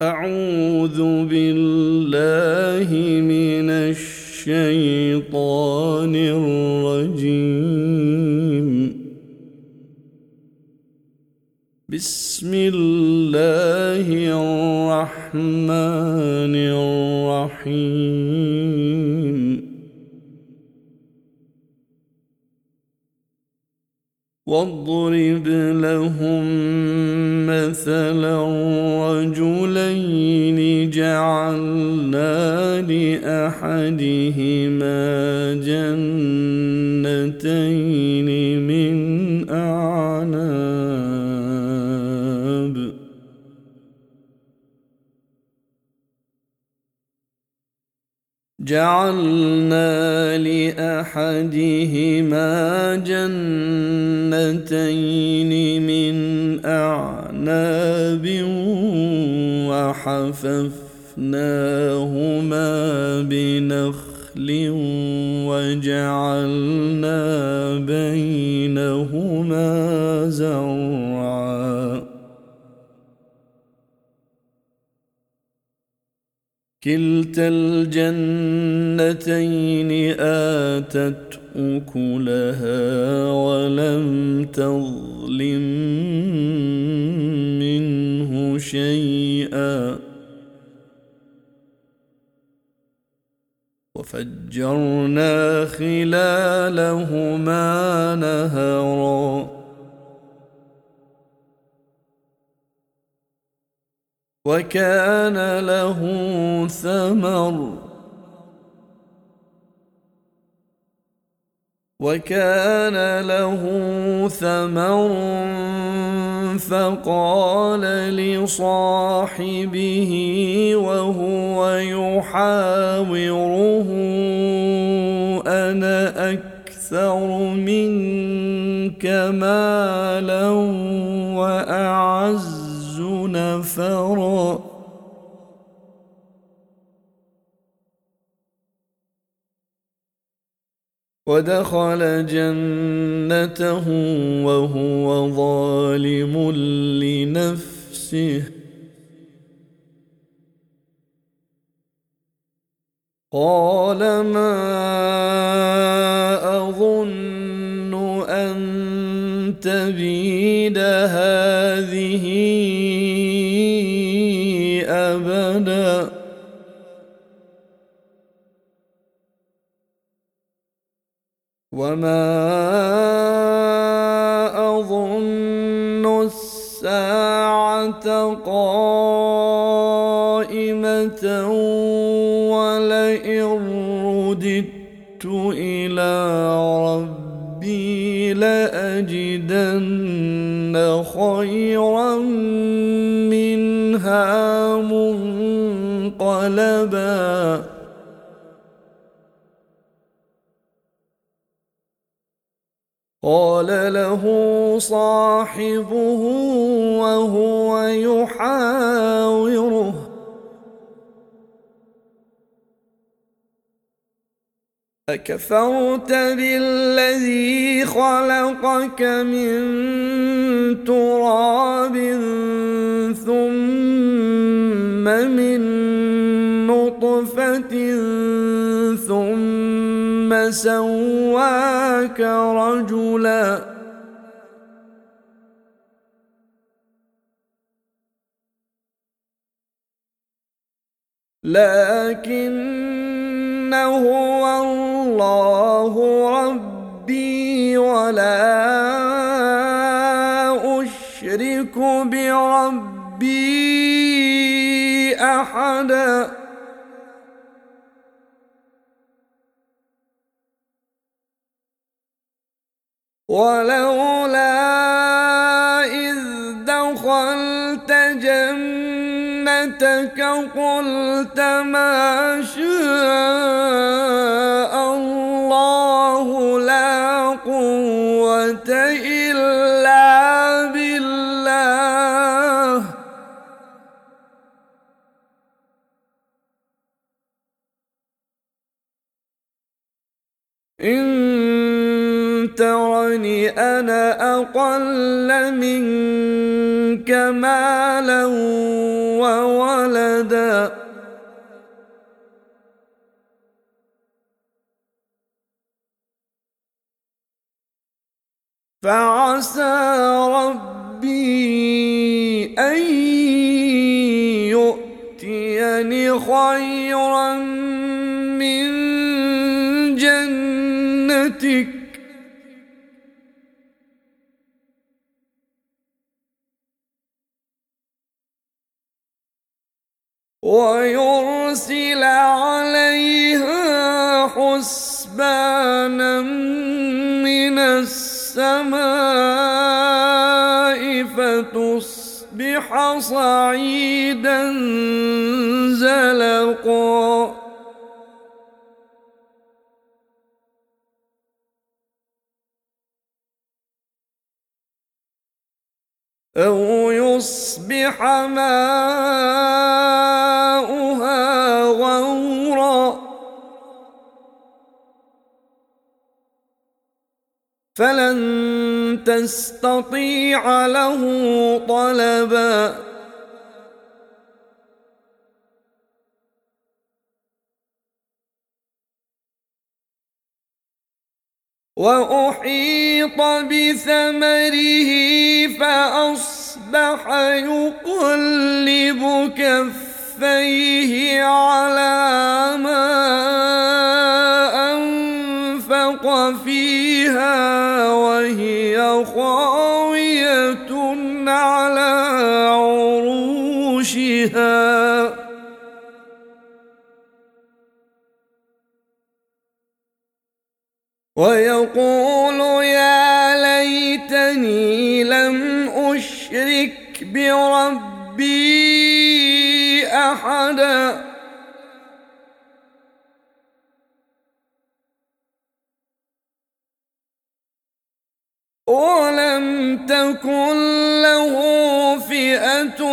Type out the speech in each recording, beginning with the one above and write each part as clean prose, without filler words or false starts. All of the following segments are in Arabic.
أعوذ بالله من الشيطان الرجيم. بسم الله الرحمن الرحيم. واضرب لهم مثلا رجلين جعلنا لأحدهما جنتين من أعناب وحففناهما بنخل وجعلنا بينهما زرعا. كلتا الجنتين آتت أكلها ولم تظلم منه شيئا وفجرنا خلالهما نهرا. وكان له ثمر فقال لصاحبه وهو يحاوره أنا أكثر منك مالا وأعز نفرا. ودخل جنته وهو ظالم لنفسه قال ما أظن أن تبيد هذه أبدا وما أظن الساعة قائمة ولئن رددت إلى ربي لأجدن خيرا منها منقلبا. قال له صاحبه وهو يحاوره أكفرت بالذي خلقك من تراب ثم من نطفة ثم سواك رجلا لكن هو الله ربي ولا أشرك بربي أحدا. ولولا إذ دخلت جنتك قلت ما شاء الله لا قوة إلا بالله إن ترني أنا أقل منك مالا وولدا فعسى ربي أن يؤتيني خيرا من جنتك ويرسل عليها حسبانا من السماء فتصبح صعيدا زلقا أو يصبح ماؤها غورا فلن تستطيع له طلبا وأحيط بثمره فأصبح يقلب كفيه على ما أنفق فيها وهي خاوية على عروشها ويقول يا ليتني لم أشرك بربي أحدا ولم تكن له فئة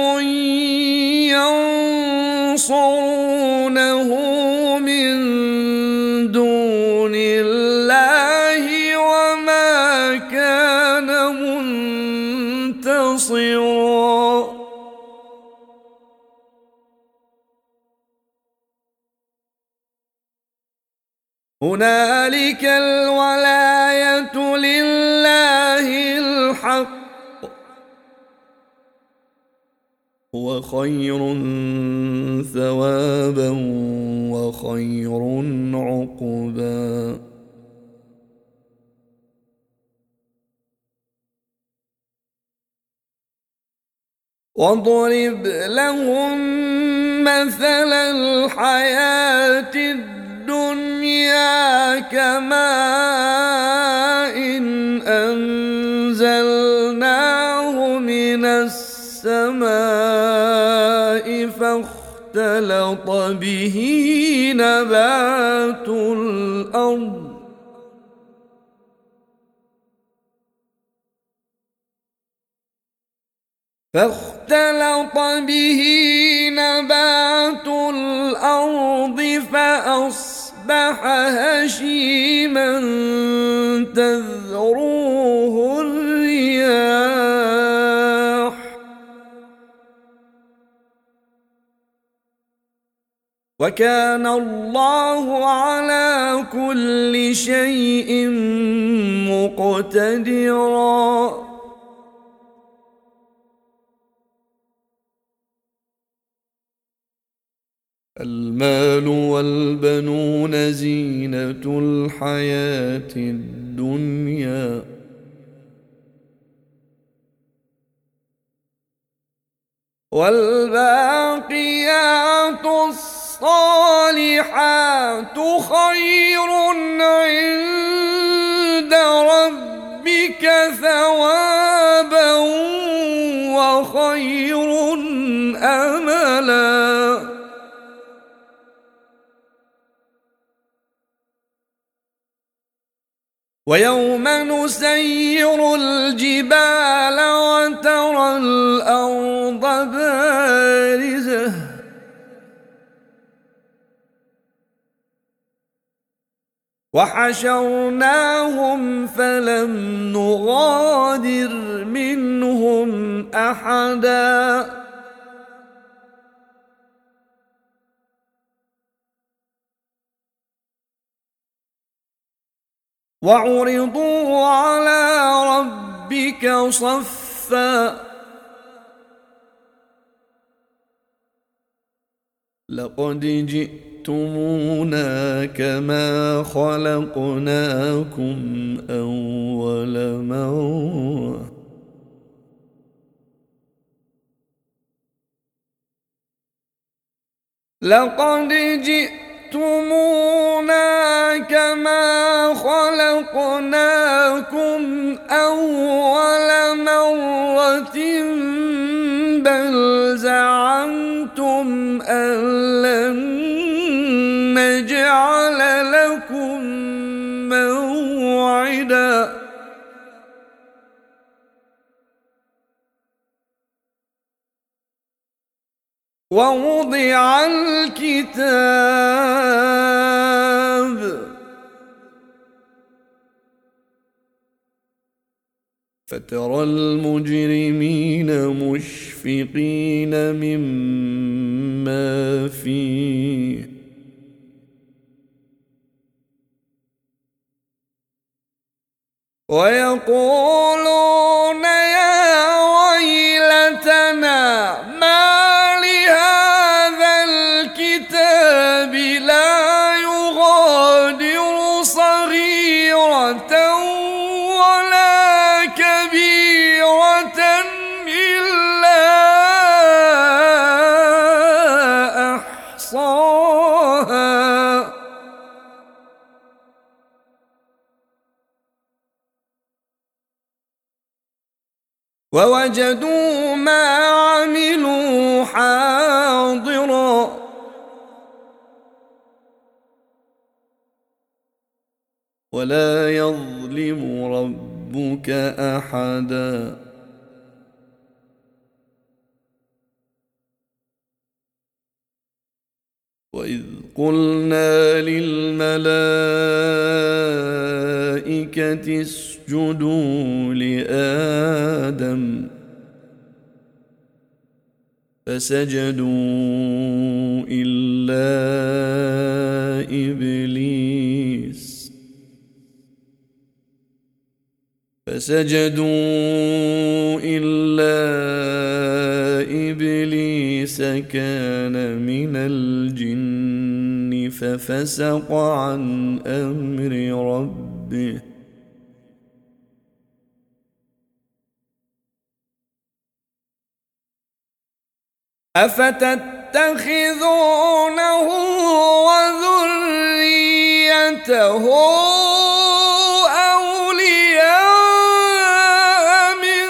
ينصرونه من دون الله وما كان منتصرا هنالك الولاية لله الحق هو خير ثوابا وخير عقبا واضرب لهم مثل الحياة الدنيا كماء أنزلناه من السماء فاختلط به نبات الأرض فأصبح هشيما تذروه الرياح وكان الله على كل شيء مقتدرا المال والبنون زينة الحياة الدنيا والباقيات الصالحات خير عند ربك ثوابا وخير أملا ويوم نسير الجبال وترى الأرض بارزة وحشرناهم فلم نغادر منهم أحدا وعرضوا على ربك صفا لقد جئتمونا كما خلقناكم أول مرة لقد جئتمونا كما خلقناكم أول مرة بل زعمتم أن لن نجعل لكم موعدا ووضع الكتاب فترى المجرمين مشفقين مما فيه ويقولون يا ويلتنا ما لهذا الكتاب لا يغادر صغيرة ولا كبيرة إلا أحصاها ووجدوا ما عملوا حاضرا ولا يظلم ربك أحدا وإذ قلنا للملائكة اسجدوا لآدم فسجدوا إلا إبليس كان من الجن ففسق عن أمر ربه أفتتخذونه وذريته أولياء من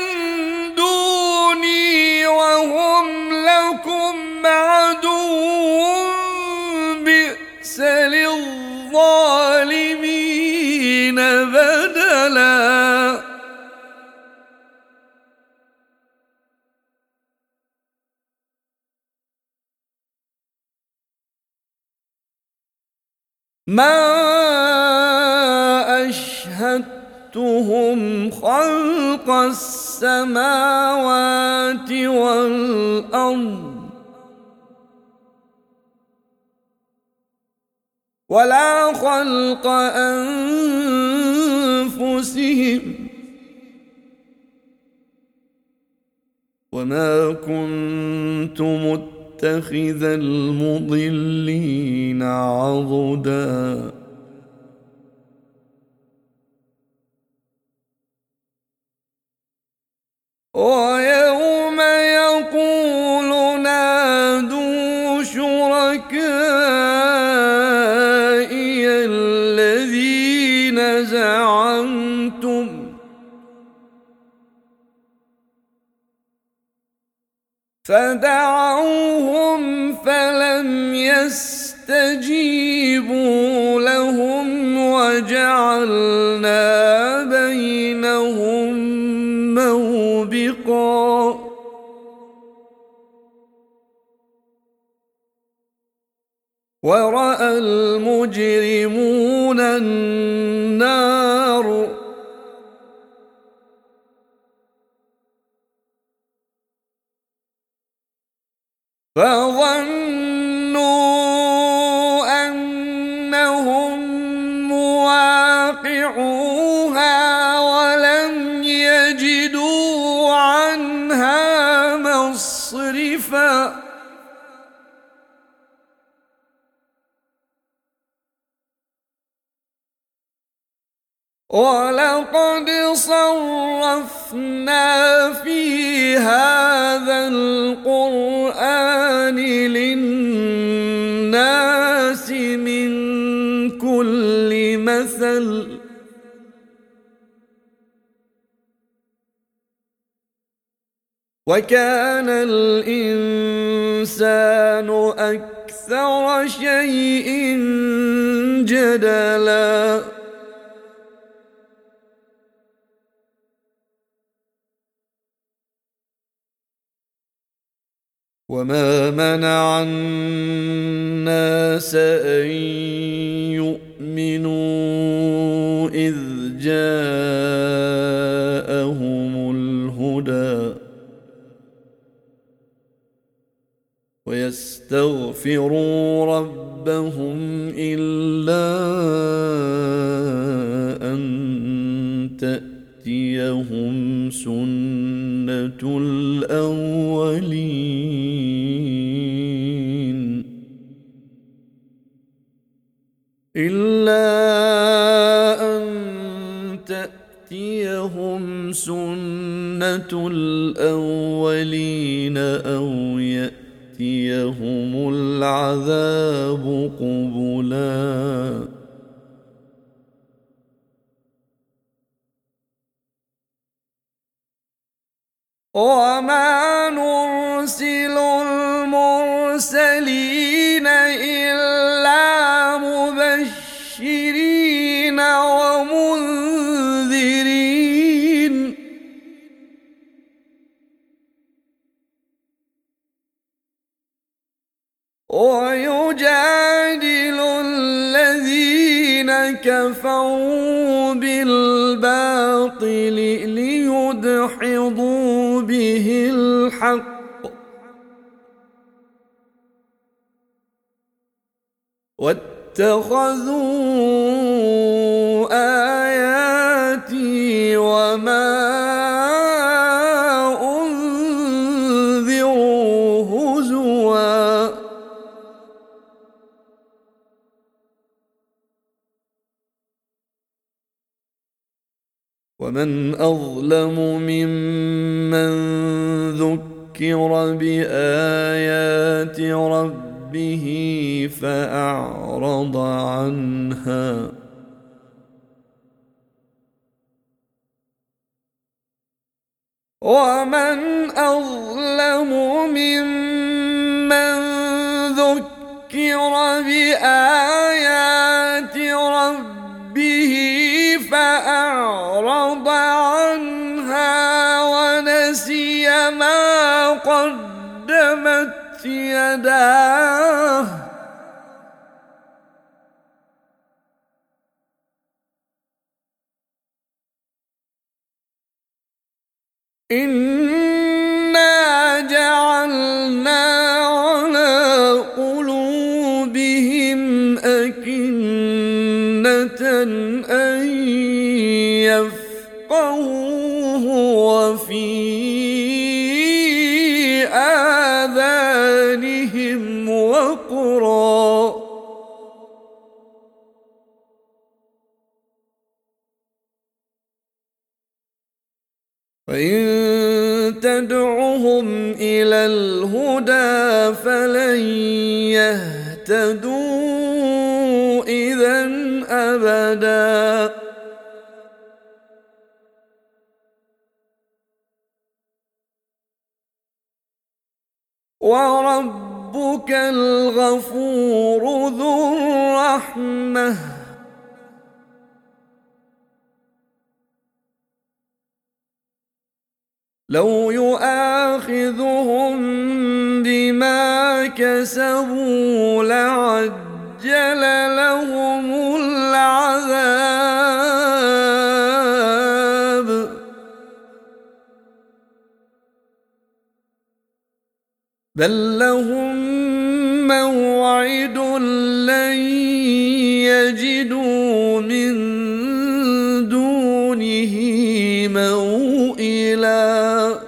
دوني وهم لكم عدو بئس للظالمين بدلا ما أشهدتهم خلق السماوات والأرض ولا خلق أنفسهم وما كنت متخذ المضلين عضدا ويوم يقول نادوا شركائي الذين زعمتم فدعوهم فلم يستجيبوا لهم وجعلنا بينهم موبقا ورأى المجرمون يدخلون النار فظنوا أنهم مواقعوها ولم يجدوا عنها مصرفا ولقد صرفنا في هذا القرآن للناس من كل مثل وكان الإنسان أكثر شيء جدلا وما منع الناس أن يؤمنوا إذ جاءهم الهدى ويستغفروا ربهم إلا أن تأتيهم سنة الأولين إلا أن تأتيهم سنة الأولين أو يأتيهم العذاب قبلا وما نرسل المرسلين إلا مبشرين ومنذرين ويجادل الذين كفروا بالباطل ليدحضوا به الحق واتخذوا آياتي وما أنذروا هزوا ومن أظلم ممن ذكر بآيات ربه فأعرض عنها ومن أظلم ممن ذكر بآيات ربه فأعرض عنها ونسي ما قدمت يداه إنا جعلنا على قلوبهم أكنة أن يفقهوه وفي آذانهم وقرا وإن تدعهم إلى الهدى فلن يهتدوا إذا أبدا وربك الغفور ذو الرحمة لو يؤاخذهم بما كسبوا لعجل لهم العذاب بل لهم موعد لن يجدوا من دونه موئلا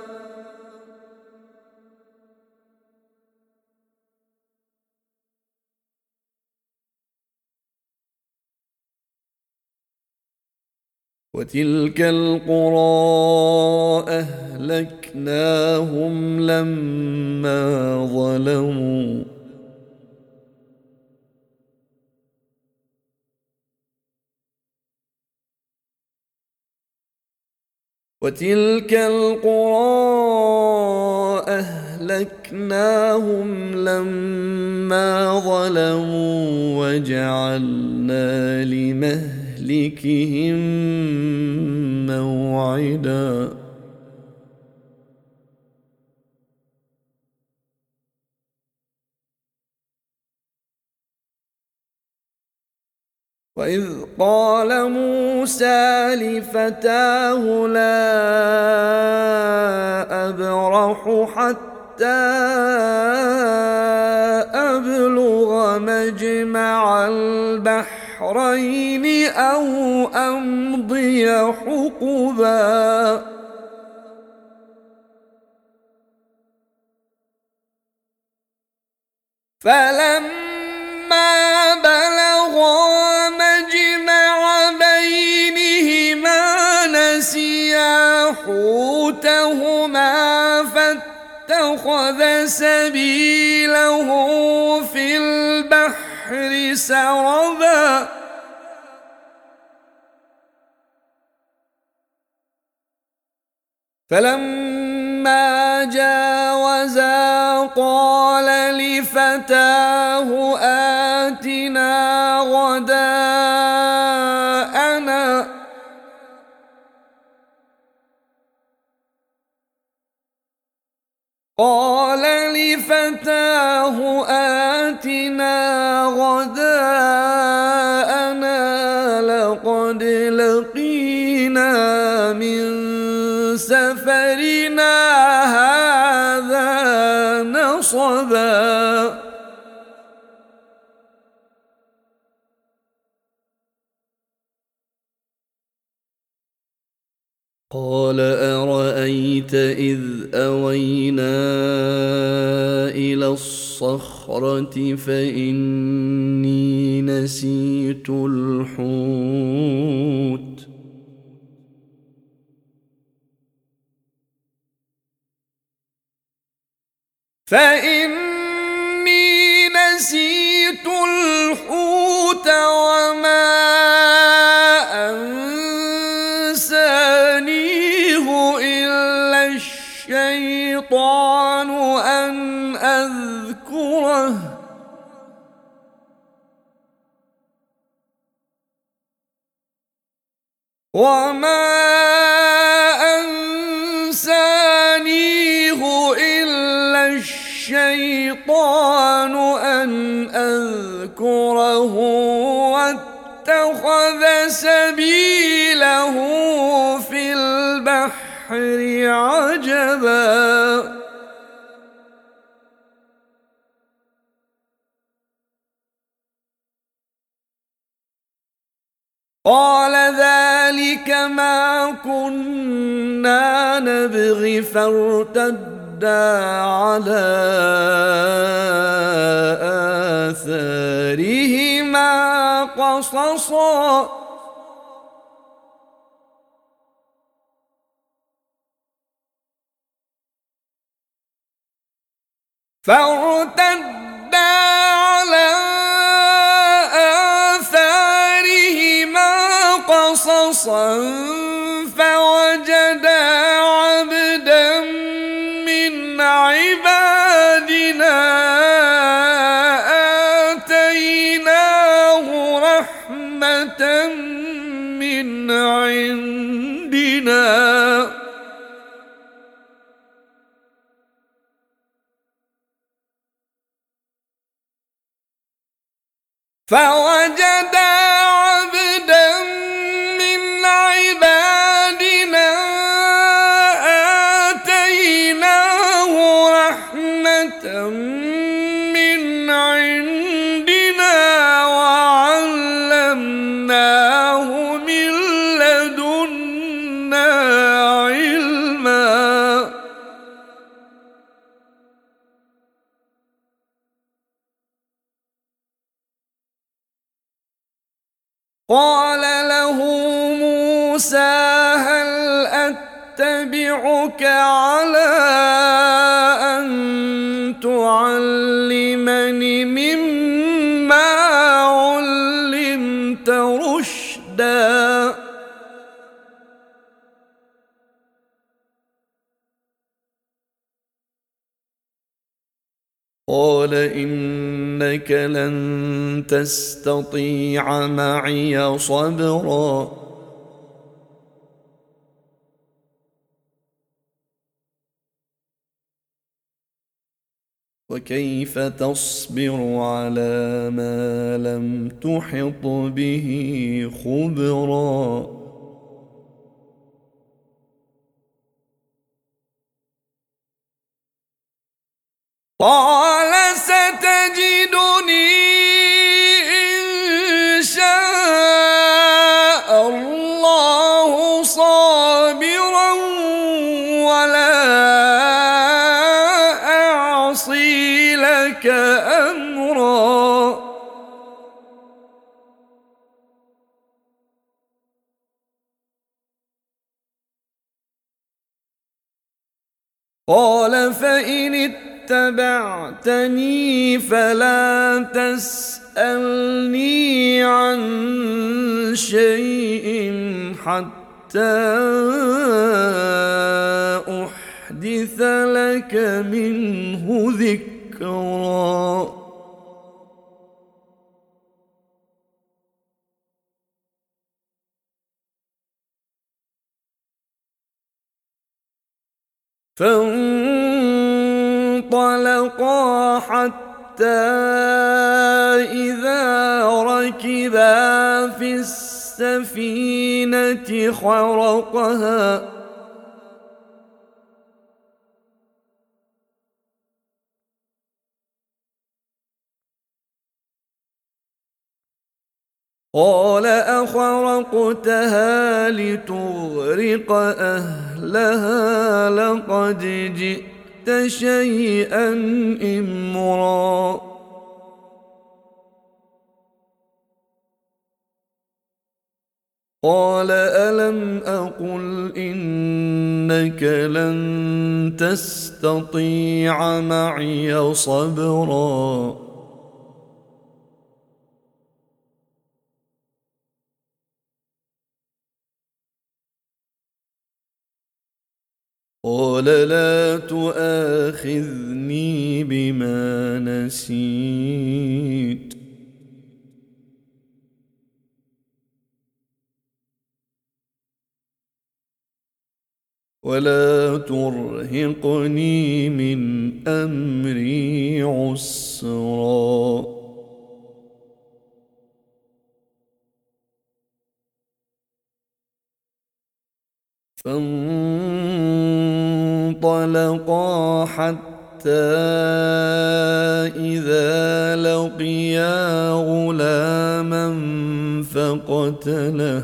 وتلك القرى أهلكناهم لما ظلموا وتلك القرى أهلكناهم لما ظلموا وجعلنا لمهلكهم موعدا وإذ قال موسى لفتاه لا أبرح حتى أبلغ مجمع البحرين أو أمضي حقبا فلما بلغا مجمع بينهما نسيا حوتهما فاتخذ سبيله في البحر سربا فلما جاوزا قال لفتاه آتنا غداءنا لقد لقينا من سفرنا هذا نصبا قال أرأيت إذ أوينا إلى الصخرة فإني نسيت الحوت وما أنسانيه إلا الشيطان أن أذكره وما أنسانيه إلا الشيطان أن أذكره واتخذ سبيله في البحر عجبا قال ذلك ما كنا نبغي فارتدا على آثارهما قصصا فارتدا على آثارهما قصصا فوجدا عبدا من عبادنا آتيناه رحمة من عندنا فوجدا عبدا من عبادنا آتيناه رحمة قال له موسى هل أتبعك على أن تعلمني مما علمت رشدا قال إنك لن تستطيع معي صبرا وكيف تصبر على ما لم تحط به خبرا قال ستجدني إن شاء الله صابرا ولا أعصي لك أمرا قال فإن اتبعتني فلا تسألني عن شيء حتى أحدث لك منه ذكرا فانطلقا حتى إذا ركبا في السفينة خرقها قال أخرقتها لتغرق أهلها لقد جئت شيئا إمرا قال ألم أقل إنك لن تستطيع معي صبرا قال لا تؤاخذني بما نسيت ولا ترهقني من أمري عسرا فانطلقا حتى إذا لقيا غلاما فقتله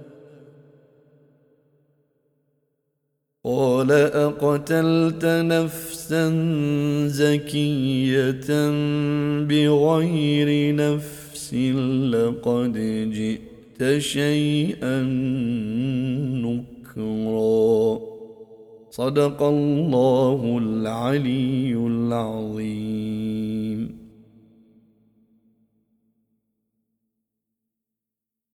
قال أقتلت نفسا زكية بغير نفس لقد جئت شيئا نكرا صدق الله العلي العظيم.